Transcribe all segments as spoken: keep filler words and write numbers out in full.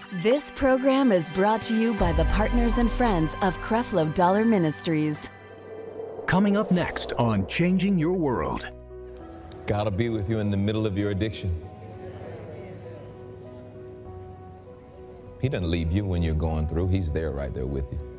This program is brought to you by the partners and friends of Creflo Dollar Ministries. Coming up next on Changing Your World. God will be with you in the middle of your addiction. He doesn't leave you when you're going through. He's there right there with you.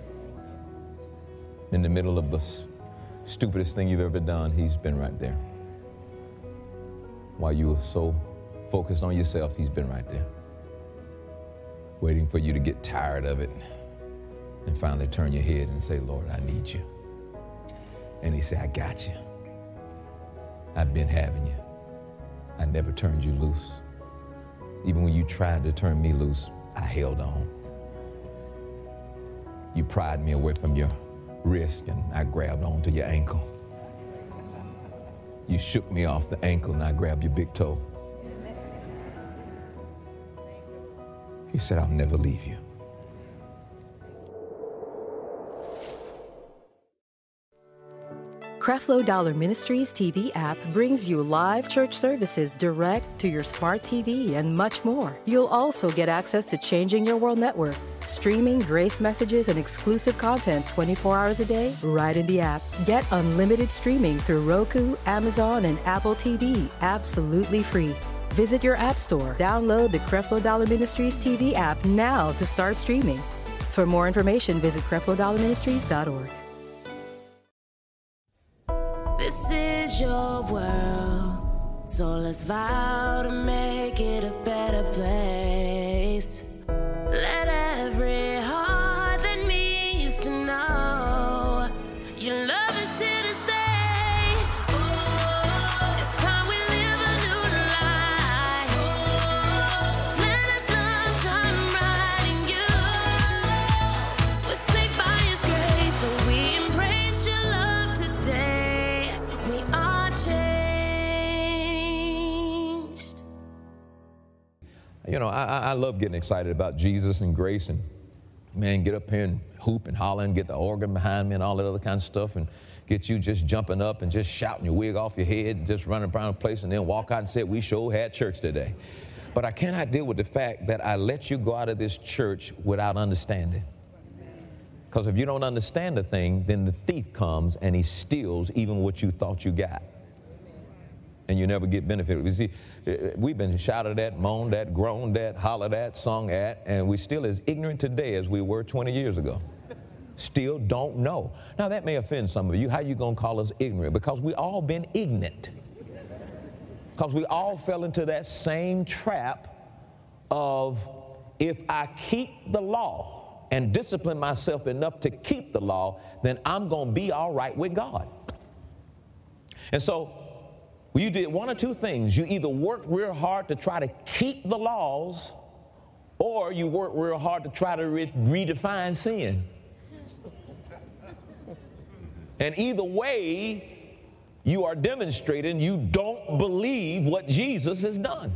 In the middle of the stupidest thing you've ever done, he's been right there. While you were so focused on yourself, he's been right there, waiting for you to get tired of it and finally turn your head and say, Lord, I need you. And he said, I got you. I've been having you. I never turned you loose. Even when you tried to turn me loose, I held on. You pried me away from your wrist and I grabbed onto your ankle. You shook me off the ankle and I grabbed your big toe. He said, I'll never leave you. Creflo Dollar Ministries T V app brings you live church services direct to your smart T V and much more. You'll also get access to Changing Your World Network, streaming grace messages and exclusive content twenty-four hours a day right in the app. Get unlimited streaming through Roku, Amazon, and Apple T V absolutely free. Visit your app store, download the Creflo Dollar Ministries T V app now to start streaming. For more information, visit creflo dollar ministries dot org. This is your world, so let's vow to make it a better place. Let every heart that needs to know your love is here to stay. Oh, it's time we live a new life. Oh, let us love shine bright in you. We're saved by His grace, so we embrace your love today. We are changed. You know, I, I love getting excited about Jesus and grace and, man, get up here and hoop and holler and get the organ behind me and all that other kind of stuff and get you just jumping up and just shouting your wig off your head and just running around the place and then walk out and say, we sure had church today. But I cannot deal with the fact that I let you go out of this church without understanding. Because if you don't understand the thing, then the thief comes and he steals even what you thought you got. And you never get benefited. You see, we've been shouted at, moaned at, groaned at, hollered at, sung at, and we're still as ignorant today as we were twenty years ago. Still don't know. Now, that may offend some of you. How you going to call us ignorant? Because we all been ignorant. Because we all fell into that same trap of, if I keep the law and discipline myself enough to keep the law, then I'm going to be all right with God. And so, you did one or two things. You either worked real hard to try to keep the laws, or you worked real hard to try to re- redefine sin. And either way, you are demonstrating you don't believe what Jesus has done.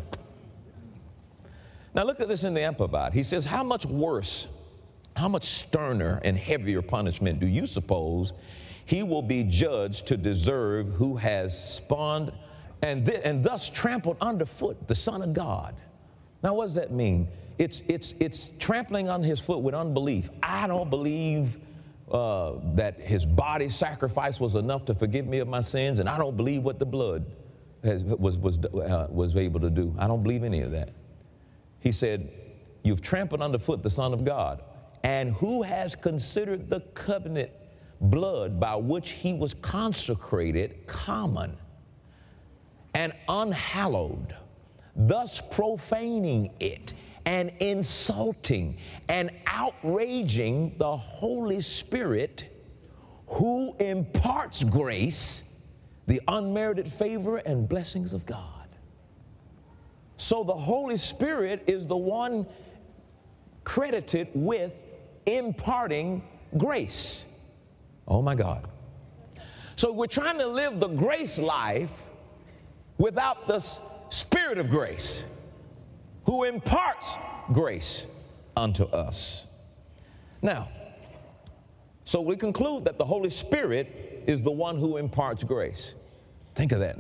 Now look at this in the Amplified. He says, how much worse, how much sterner and heavier punishment do you suppose he will be judged to deserve who has spawned and, th- and thus trampled underfoot the Son of God? Now, what does that mean? It's, it's, it's trampling on his foot with unbelief. I don't believe uh, that his body sacrifice was enough to forgive me of my sins, and I don't believe what the blood has, was, was, uh, was able to do. I don't believe any of that. He said, you've trampled underfoot the Son of God, and who has considered the covenant blood by which he was consecrated common and unhallowed, thus profaning it and insulting and outraging the Holy Spirit, who imparts grace, the unmerited favor and blessings of God. So the Holy Spirit is the one credited with imparting grace. Oh my God. So we're trying to live the grace life without the Spirit of grace, who imparts grace unto us. Now, so we conclude that the Holy Spirit is the one who imparts grace. Think of that now.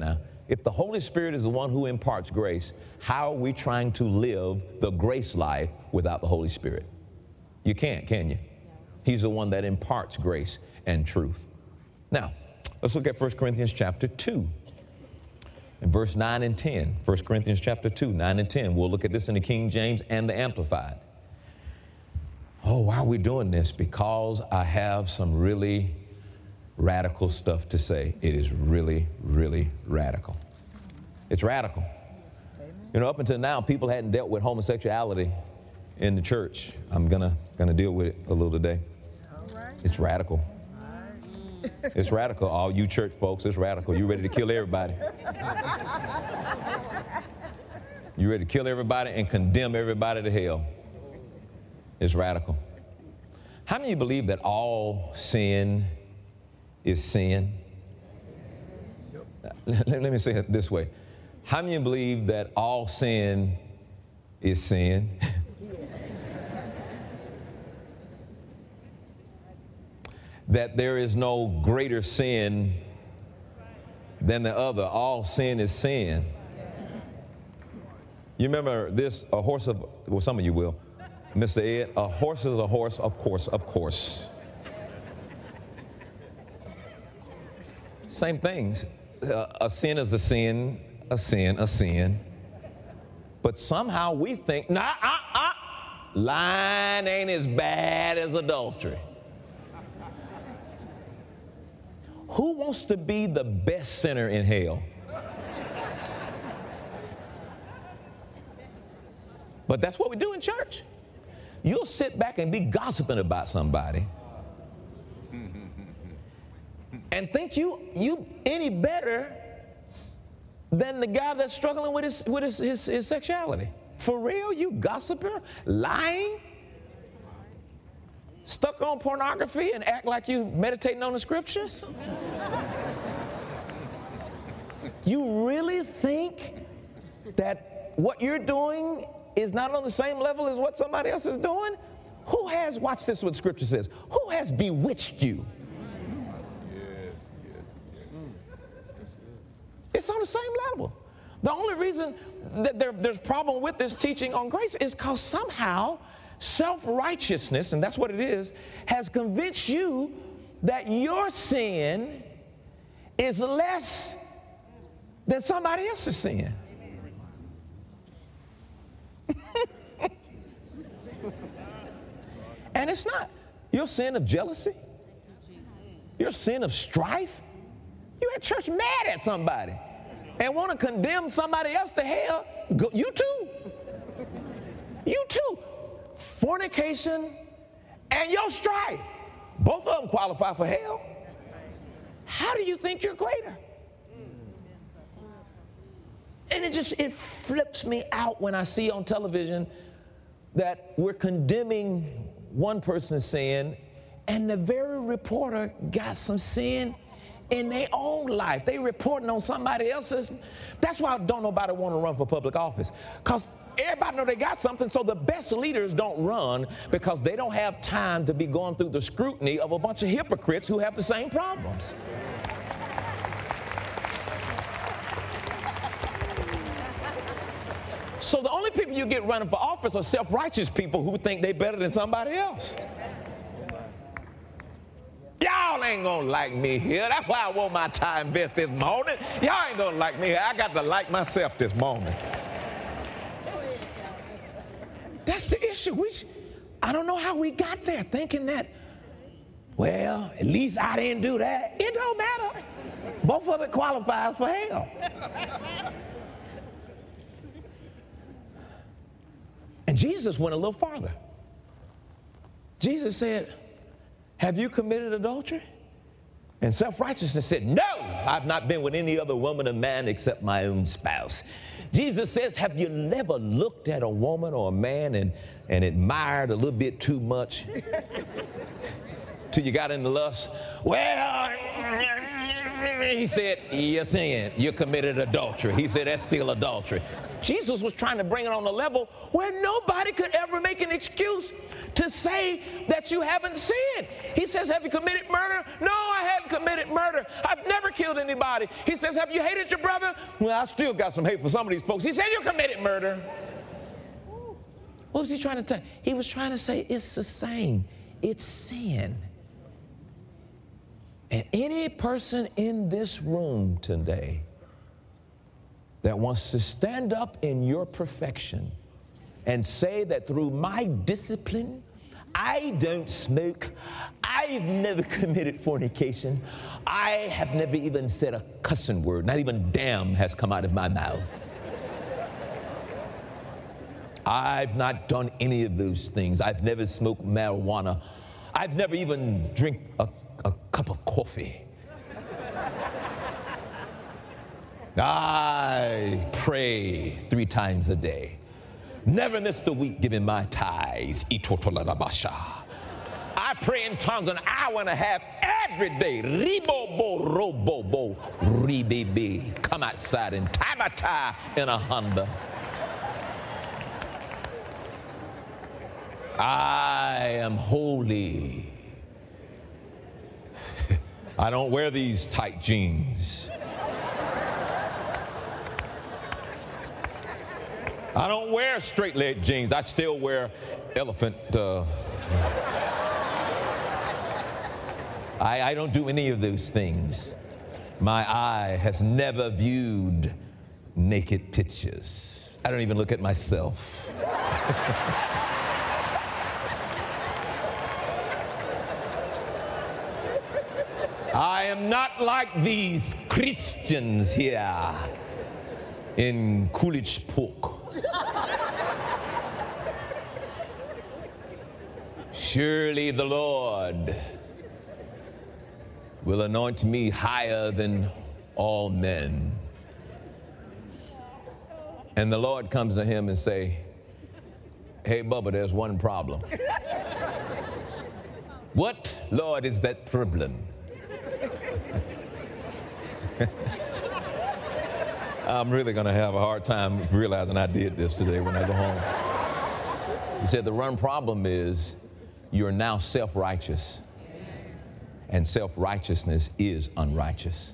If the Holy Spirit is the one who imparts grace, how are we trying to live the grace life without the Holy Spirit? You can't, can you? He's the one that imparts grace and truth. Now, let's look at First Corinthians chapter two. In verse nine and ten. First Corinthians chapter two, nine and ten. We'll look at this in the King James and the Amplified. Oh, why are we doing this? Because I have some really radical stuff to say. It is really, really radical. It's radical. You know, up until now, people hadn't dealt with homosexuality in the church. I'm gonna gonna deal with it a little today. It's radical. It's radical. All you church folks, it's radical. You ready to kill everybody? You ready to kill everybody and condemn everybody to hell? It's radical. How many of you believe that all sin is sin? Let, let me say it this way. How many of you believe that all sin is sin? That there is no greater sin than the other. All sin is sin. You remember this, a horse of, well, some of you will, Mister Ed, a horse is a horse, of course, of course. Same things. Uh, a sin is a sin, a sin, a sin. But somehow we think, nah, uh, uh, lying ain't as bad as adultery. Who wants to be the best sinner in hell? But that's what we do in church. You'll sit back and be gossiping about somebody and think you you any better than the guy that's struggling with his with his, his, his sexuality. For real, you gossiper, lying, stuck on pornography and act like you meditating on the scriptures? You really think that what you're doing is not on the same level as what somebody else is doing? Who has, watch this what scripture says, who has bewitched you? Yes, yes. It's on the same level. The only reason that there, there's problem with this teaching on grace is because somehow self-righteousness, and that's what it is, has convinced you that your sin is less than somebody else's sin. And it's not your sin of jealousy, your sin of strife. You're at church mad at somebody and want to condemn somebody else to hell. Go, you too. You too. Fornication and your strife, both of them qualify for hell. How do you think you're greater? And it just, it flips me out when I see on television that we're condemning one person's sin and the very reporter got some sin in their own life. They reporting on somebody else's. That's why don't nobody want to run for public office, because everybody know they got something. So the best leaders don't run because they don't have time to be going through the scrutiny of a bunch of hypocrites who have the same problems. So the only people you get running for office are self-righteous people who think they're better than somebody else. Y'all ain't gonna like me here. That's why I wore my tie and vest this morning. Y'all ain't gonna like me here. I got to like myself this morning. That's the issue. We, I don't know how we got there thinking that, well, at least I didn't do that. It don't matter. Both of it qualifies for hell. And Jesus went a little farther. Jesus said, have you committed adultery? And self-righteousness said, no, I've not been with any other woman or man except my own spouse. Jesus says, have you never looked at a woman or a man and, and admired a little bit too much till you got into lust? Well, He said, you sin. You committed adultery. He said, that's still adultery. Jesus was trying to bring it on a level where nobody could ever make an excuse to say that you haven't sinned. He says, have you committed murder? No, I haven't committed murder. I've never killed anybody. He says, have you hated your brother? Well, I still got some hate for some of these folks. He said, you committed murder. What was he trying to tell? He was trying to say it's the same. It's sin. And any person in this room today that wants to stand up in your perfection and say that through my discipline, I don't smoke, I've never committed fornication, I have never even said a cussing word, not even damn has come out of my mouth. I've not done any of those things. I've never smoked marijuana. I've never even drank a, a cup of coffee. I pray three times a day. Never miss the week giving my tithes. I pray in tongues an hour and a half every day. Ribobo, robobo, ribibi. Come outside and tie my tie in a Honda. I am holy. I don't wear these tight jeans. I don't wear straight leg jeans. I still wear elephant. Uh, I, I don't do any of those things. My eye has never viewed naked pictures. I don't even look at myself. I am not like these Christians here in Coolidge Park. Surely the Lord will anoint me higher than all men. And the Lord comes to him and say, hey, Bubba, there's one problem. What, Lord, is that problem? I'm really going to have a hard time realizing I did this today when I go home. He said the one problem is you're now self-righteous, and self-righteousness is unrighteous.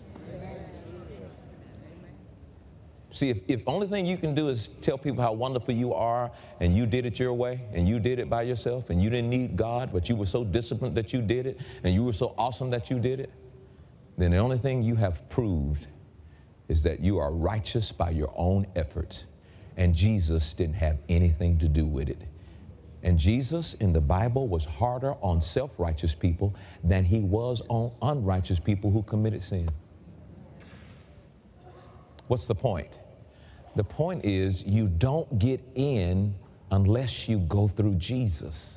See, if, if only thing you can do is tell people how wonderful you are, and you did it your way, and you did it by yourself, and you didn't need God, but you were so disciplined that you did it, and you were so awesome that you did it, then the only thing you have proved is that you are righteous by your own efforts, and Jesus didn't have anything to do with it. And Jesus in the Bible was harder on self-righteous people than he was on unrighteous people who committed sin. What's the point? The point is you don't get in unless you go through Jesus.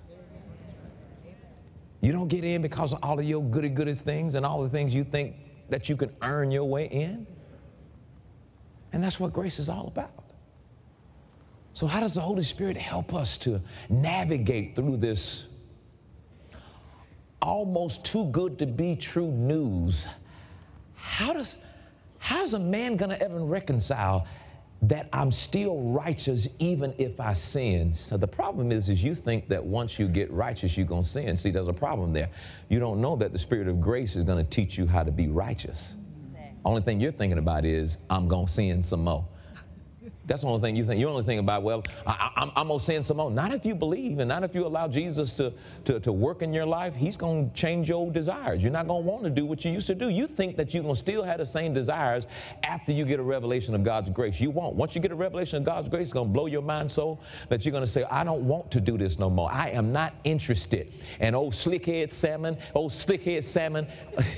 You don't get in because of all of your goody-goody things and all the things you think that you can earn your way in. And that's what grace is all about. So how does the Holy Spirit help us to navigate through this almost too good to be true news? How does, how is a man going to ever reconcile that I'm still righteous even if I sin? So the problem is, is you think that once you get righteous, you're going to sin. See, there's a problem there. You don't know that the Spirit of grace is going to teach you how to be righteous. Exactly. Only thing you're thinking about is, I'm going to sin some more. That's the only thing you think. You only think about, well, I, I'm, I'm going to sin some more. Not if you believe, and not if you allow Jesus to, to, to work in your life. He's going to change your desires. You're not going to want to do what you used to do. You think that you're going to still have the same desires after you get a revelation of God's grace. You won't. Once you get a revelation of God's grace, it's going to blow your mind so that you're going to say, I don't want to do this no more. I am not interested. And old slickhead salmon, old slickhead salmon,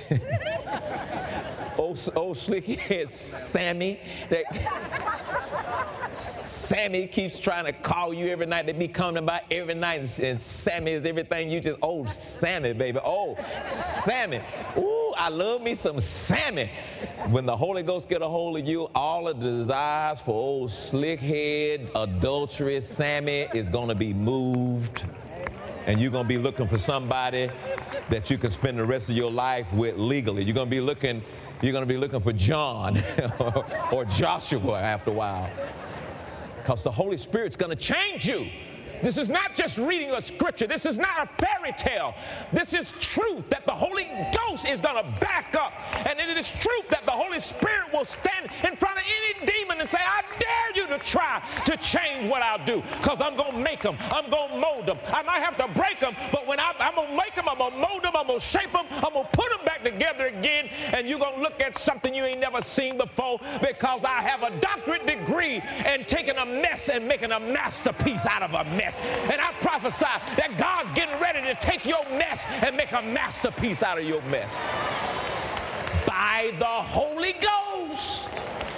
old, old slickhead Sammy, that... Sammy keeps trying to call you every night. They be coming by every night, and Sammy is everything. You just, oh, Sammy, baby. Oh, Sammy. Ooh, I love me some Sammy. When the Holy Ghost get a hold of you, all of the desires for old slickhead, adulterous Sammy is going to be moved. And you're going to be looking for somebody that you can spend the rest of your life with legally. You're going to be looking You're going to be looking for John or, or Joshua after a while. Because the Holy Spirit's going to change you. This is not just reading a scripture. This is not a fairy tale. This is truth that the Holy Ghost is going to back up. And it is truth that the Holy Spirit will stand in front of any demon and say, I dare you to try to change what I'll do, because I'm going to make them. I'm going to mold them. I might have to break them, but when I, I'm going to make them, I'm going to mold them, I'm going to shape them, I'm going to put them back together again, and you're going to look at something you ain't never seen before, because I have a doctorate degree in taking a mess and making a masterpiece out of a mess. And I prophesy that God's getting ready to take your mess and make a masterpiece out of your mess by the Holy Ghost.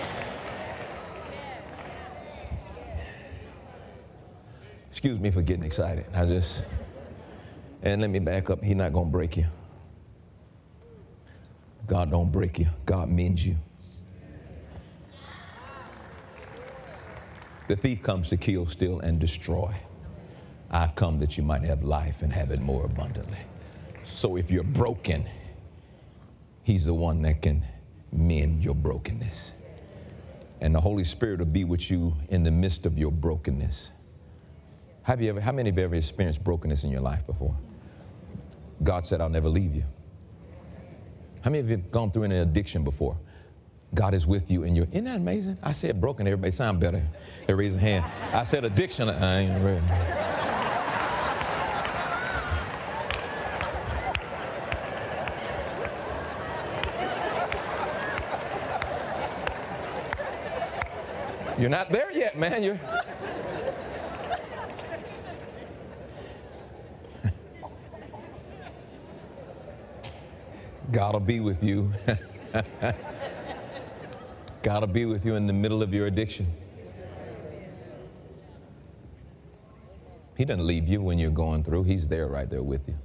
Excuse me for getting excited. I just, and let me back up. He's not going to break you. God don't break you. God mends you. The thief comes to kill, steal, and destroy. I've come that you might have life and have it more abundantly. So if you're broken, he's the one that can mend your brokenness. And the Holy Spirit will be with you in the midst of your brokenness. Have you ever, how many of you ever experienced brokenness in your life before? God said, I'll never leave you. How many of you have gone through an addiction before? God is with you in your, isn't that amazing? I said broken, everybody sound better. They raise a hand. I said addiction, I ain't ready. You're not there yet, man. You're God will be with you. God will be with you in the middle of your addiction. He doesn't leave you when you're going through. He's there right there with you.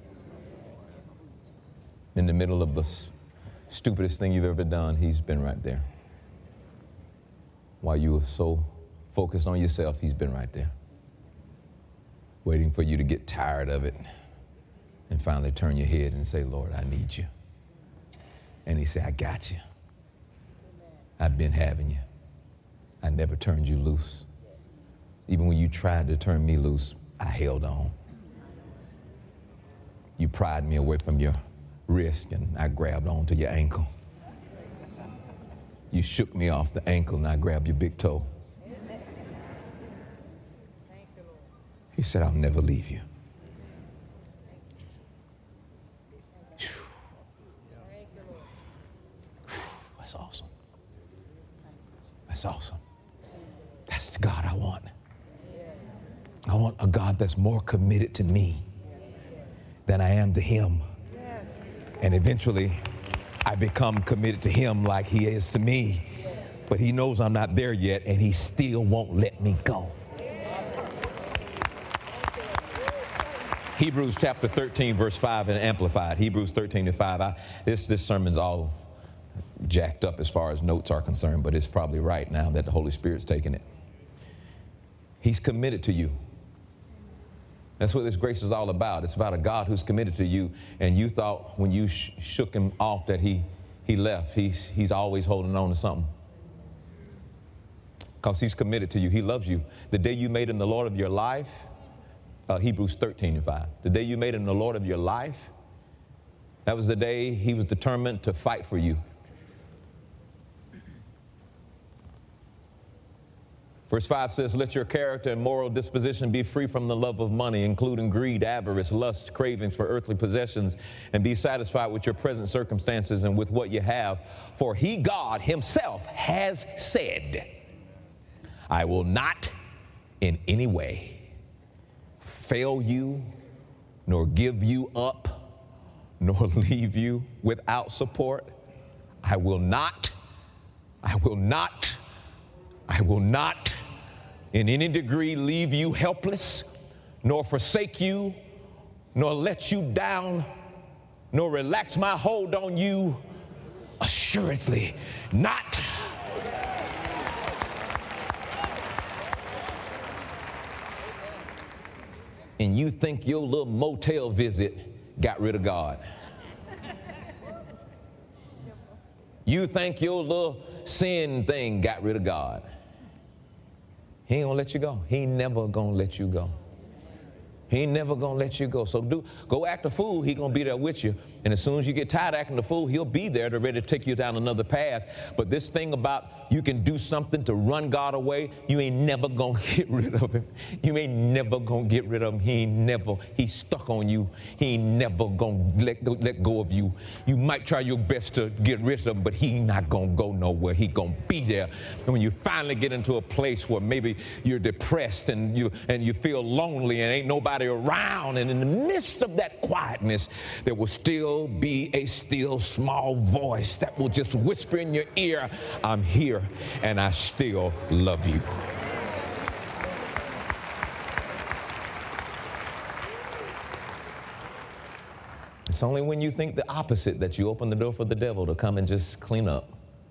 In the middle of the stupidest thing you've ever done, he's been right there. While you were so focused on yourself, he's been right there, waiting for you to get tired of it and finally turn your head and say, Lord, I need you. And he said, I got you. I've been having you. I never turned you loose. Even when you tried to turn me loose, I held on. You pried me away from your wrist and I grabbed onto your ankle. You shook me off the ankle and I grabbed your big toe. He said, I'll never leave you. That's awesome. That's awesome. That's the God I want. I want a God that's more committed to me than I am to him. And eventually, I become committed to him like he is to me. But he knows I'm not there yet, and he still won't let me go. Hebrews chapter thirteen, verse five, and Amplified. Hebrews thirteen and five. I, this, this sermon's all jacked up as far as notes are concerned, but it's probably right now that the Holy Spirit's taking it. He's committed to you. That's what this grace is all about. It's about a God who's committed to you, and you thought when you sh- shook him off that he, he left. He's, he's always holding on to something. Because he's committed to you. He loves you. The day you made him the Lord of your life, uh, Hebrews thirteen and five, the day you made him the Lord of your life, that was the day he was determined to fight for you. Verse five says, let your character and moral disposition be free from the love of money, including greed, avarice, lust, cravings for earthly possessions, and be satisfied with your present circumstances and with what you have. For he, God himself, has said, I will not in any way fail you, nor give you up, nor leave you without support. I will not, I will not, I will not in any degree leave you helpless, nor forsake you, nor let you down, nor relax my hold on you. Assuredly not. And you think your little motel visit got rid of God. You think your little sin thing got rid of God. He ain't gonna let you go. He ain't never gonna let you go. He ain't never gonna let you go. So do go act a fool. He gonna be there with you. And as soon as you get tired of acting the fool, he'll be there to ready to take you down another path. But this thing about you can do something to run God away, you ain't never gonna get rid of him. You ain't never gonna get rid of him. He ain't never, he's stuck on you. He ain't never gonna let go, let go of you. You might try your best to get rid of him, but he not gonna go nowhere. He gonna be there. And when you finally get into a place where maybe you're depressed and you and you feel lonely and ain't nobody around, and in the midst of that quietness, there will still be a still small voice that will just whisper in your ear, I'm here and I still love you. It's only when you think the opposite that you open the door for the devil to come and just clean up.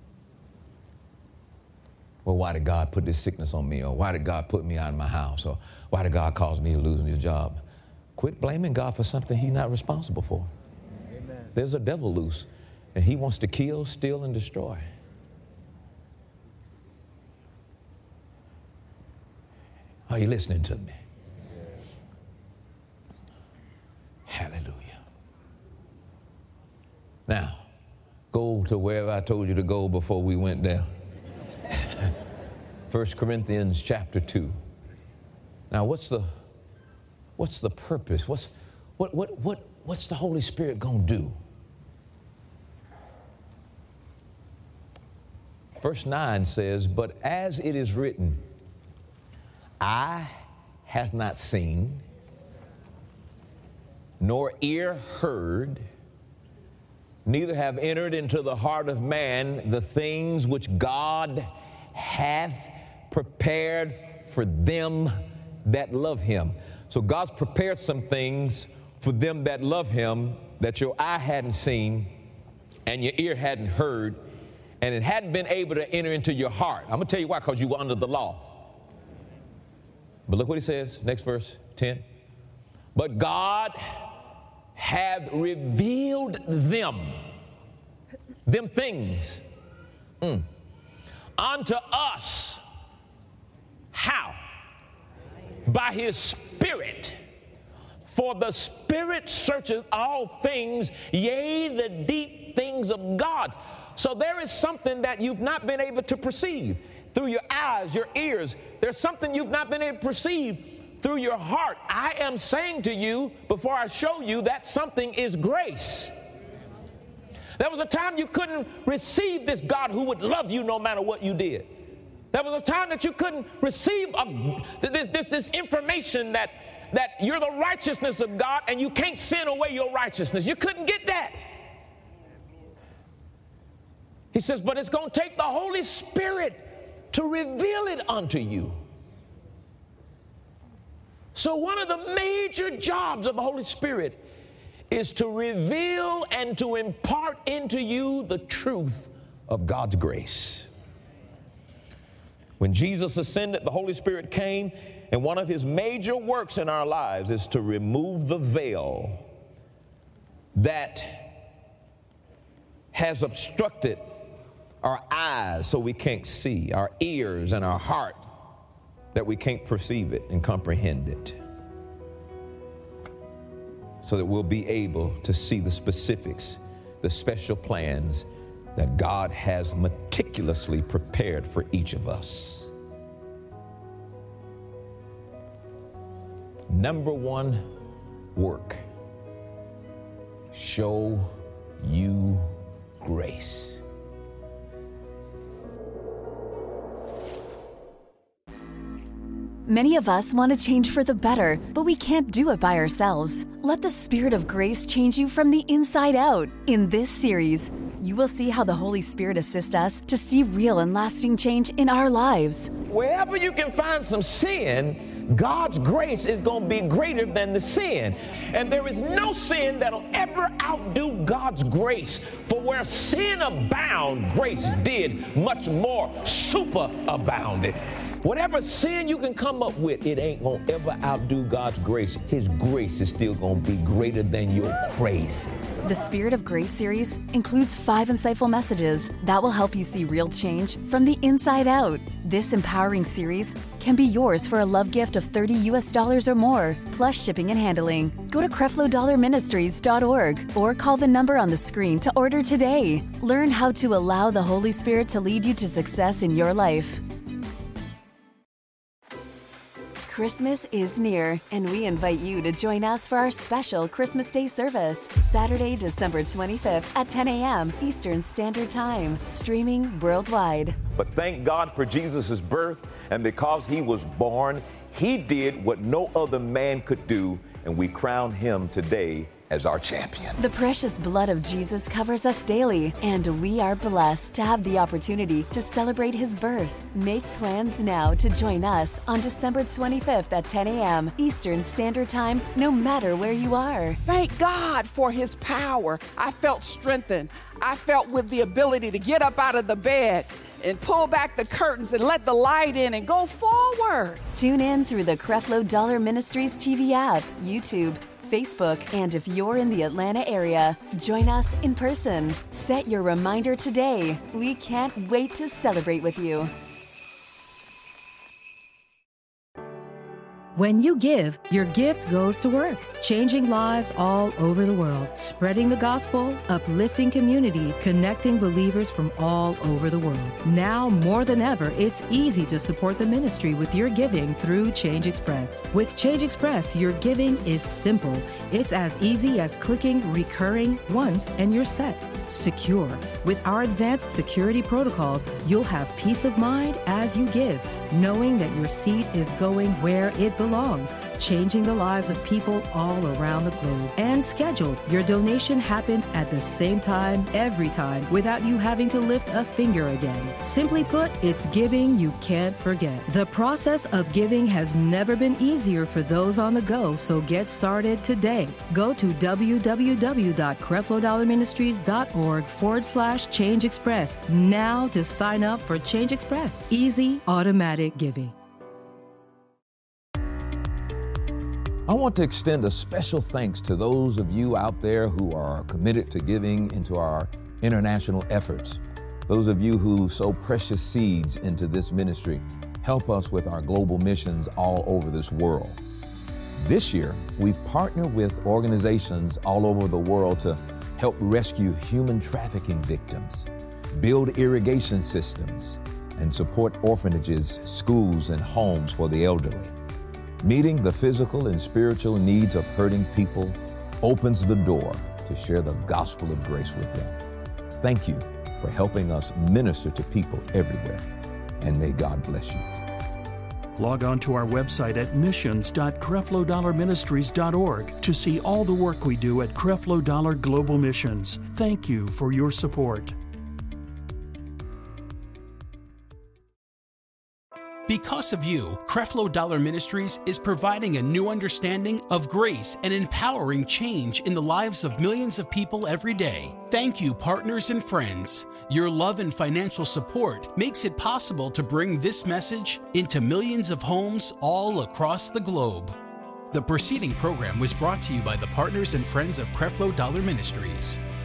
Well, why did God put this sickness on me? Or why did God put me out of my house? Or why did God cause me to lose my job? Quit blaming God for something he's not responsible for. Amen. There's a devil loose, and he wants to kill, steal, and destroy. Are you listening to me? Hallelujah. Now, go to wherever I told you to go before we went there. First Corinthians chapter two. Now, what's the what's the purpose? What's what what what what's the Holy Spirit gonna do? Verse nine says, "But as it is written, eye hath not seen, nor ear heard, neither have entered into the heart of man the things which God hath prepared for them that love him." So God's prepared some things for them that love him that your eye hadn't seen and your ear hadn't heard, and it hadn't been able to enter into your heart. I'm going to tell you why, because you were under the law. But look what he says, next verse, ten. "But God hath revealed them," them things, mm, "unto us." How? By his Spirit. "For the Spirit searches all things, yea, the deep things of God." So there is something that you've not been able to perceive through your eyes, your ears. There's something you've not been able to perceive through your heart. I am saying to you, before I show you, that something is grace. There was a time you couldn't receive this God who would love you no matter what you did. There was a time that you couldn't receive a, this, this, this information that, that you're the righteousness of God and you can't sin away your righteousness. You couldn't get that. He says, but it's going to take the Holy Spirit to reveal it unto you. So one of the major jobs of the Holy Spirit is to reveal and to impart into you the truth of God's grace. When Jesus ascended, the Holy Spirit came, and one of his major works in our lives is to remove the veil that has obstructed our eyes so we can't see, our ears and our heart that we can't perceive it and comprehend it, so that we'll be able to see the specifics, the special plans that God has meticulously prepared for each of us. Number one work, show you grace. Many of us want to change for the better, but we can't do it by ourselves. Let the Spirit of grace change you from the inside out. In this series, you will see how the Holy Spirit assists us to see real and lasting change in our lives. Wherever you can find some sin, God's grace is going to be greater than the sin. And there is no sin that'll ever outdo God's grace. For where sin abound, grace did much more super abounded. Whatever sin you can come up with, it ain't gonna ever outdo God's grace. His grace is still gonna be greater than your crazy. The Spirit of Grace series includes five insightful messages that will help you see real change from the inside out. This empowering series can be yours for a love gift of thirty U S dollars or more, plus shipping and handling. Go to Creflo Dollar Ministries dot org or call the number on the screen to order today. Learn how to allow the Holy Spirit to lead you to success in your life. Christmas is near, and we invite you to join us for our special Christmas Day service, Saturday, December twenty-fifth at ten a.m. Eastern Standard Time, streaming worldwide. But thank God for Jesus' birth, and because he was born, he did what no other man could do, and we crown him today as our champion. The precious blood of Jesus covers us daily, and we are blessed to have the opportunity to celebrate his birth. Make plans now to join us on December twenty-fifth at ten a.m. Eastern Standard Time, no matter where you are. Thank God for his power. I felt strengthened. I felt with the ability to get up out of the bed and pull back the curtains and let the light in and go forward. Tune in through the Creflo Dollar Ministries T V app, YouTube, Facebook, and if you're in the Atlanta area, join us in person. Set your reminder today. We can't wait to celebrate with you. When you give, your gift goes to work, changing lives all over the world, spreading the gospel, uplifting communities, connecting believers from all over the world. Now more than ever, it's easy to support the ministry with your giving through Change Express. With Change Express, your giving is simple. It's as easy as clicking recurring once and you're set. Secure. With our advanced security protocols, you'll have peace of mind as you give, knowing that your seed is going where it belongs, changing the lives of people all around the globe. And scheduled, your donation happens at the same time every time without you having to lift a finger again. Simply put, it's giving you can't forget. The process of giving has never been easier for those on the go, so get started today. Go to www.creflodollarministries.org forward slash Change Express now to sign up for Change Express. Easy, automatic giving. I want to extend a special thanks to those of you out there who are committed to giving into our international efforts. Those of you who sow precious seeds into this ministry help us with our global missions all over this world. This year, we partner with organizations all over the world to help rescue human trafficking victims, build irrigation systems, and support orphanages, schools, and homes for the elderly. Meeting the physical and spiritual needs of hurting people opens the door to share the gospel of grace with them. Thank you for helping us minister to people everywhere, and may God bless you. Log on to our website at missions dot creflo dollar ministries dot org to see all the work we do at Creflo Dollar Global Missions. Thank you for your support. Because of you, Creflo Dollar Ministries is providing a new understanding of grace and empowering change in the lives of millions of people every day. Thank you, partners and friends. Your love and financial support makes it possible to bring this message into millions of homes all across the globe. The preceding program was brought to you by the partners and friends of Creflo Dollar Ministries.